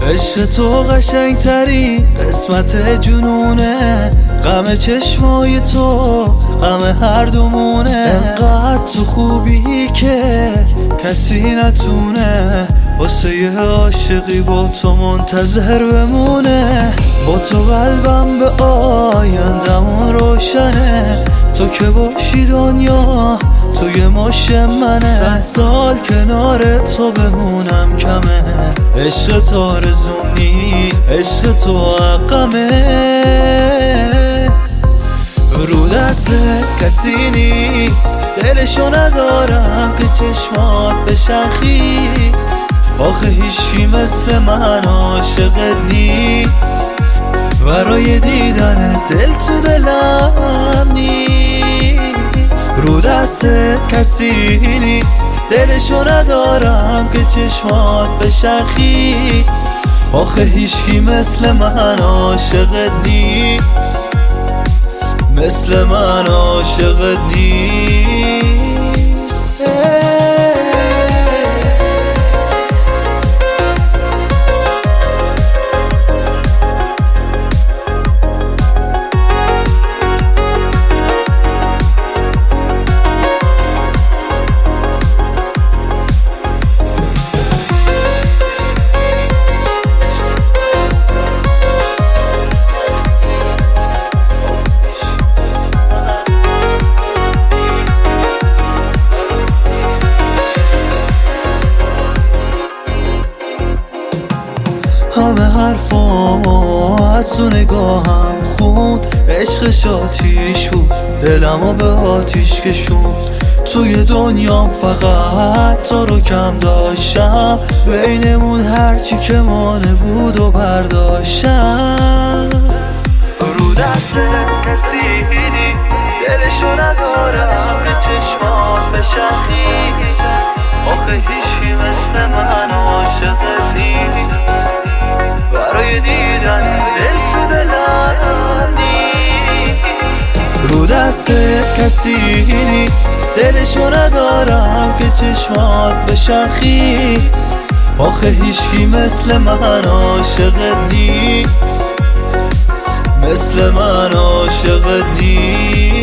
عشق تو قشنگترین قسمت جنونه، غم چشمای تو غم هر دومونه. انقدر تو خوبی که کسی نتونه واسه عاشقی با تو منتظر بمونه. با تو قلبم به آیندمون روشنه، تو که باشی دنیا توی ماش منه. 100 سال کنار تو بمونم کمه، عشق تو آرزومی، عشق تو حقمه. رو دست کسی نیست دلشو ندارم که چشمات بشن خیس. آخه هیچی مثل من عاشقت نیست، برای دیدن دل تو دلم نیست. رو دست کسی نیست دلشو ندارم که چشمات بشن خیس. آخه هیچی مثل من عاشقت نیست، مثل من عاشقت نیست. همه حرفامو از تو نگاهم خوند، عشقش آتیش بود دلمو به آتیش کشوند. توی دنیا فقط تو رو کم داشتم، بینمون هرچی که مانه بود و برداشتم. رو دست کسی نیست دلشو ندارم که چشمات بشن خیس. آخه هیچی مثل من عاشقت نیست، برای دیدن دل تو دلم نیست. رو دست کسی نیست دلشو ندارم که چشمات بشن خیس. آخه هیچی مثل من عاشقت نیست، مثل من عاشقت نیست.